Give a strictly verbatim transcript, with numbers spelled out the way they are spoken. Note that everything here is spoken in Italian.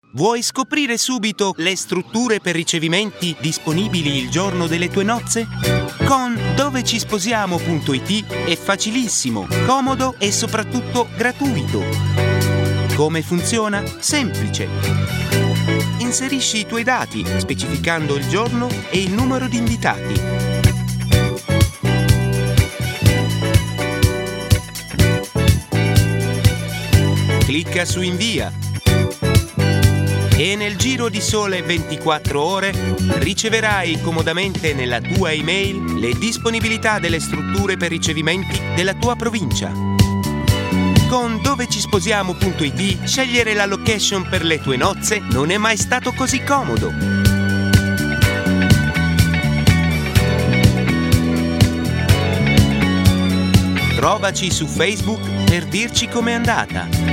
Vuoi scoprire subito le strutture per ricevimenti disponibili il giorno delle tue nozze? Con dove ci sposiamo punto it è facilissimo, comodo e soprattutto gratuito. Come funziona? Semplice. Inserisci i tuoi dati, specificando il giorno e il numero di invitati. Clicca su invia e nel giro di sole ventiquattro ore riceverai comodamente nella tua email le disponibilità delle strutture per ricevimenti della tua provincia. Con dove ci sposiamo punto it scegliere la location per le tue nozze non è mai stato così comodo. Trovaci su Facebook per dirci com'è andata.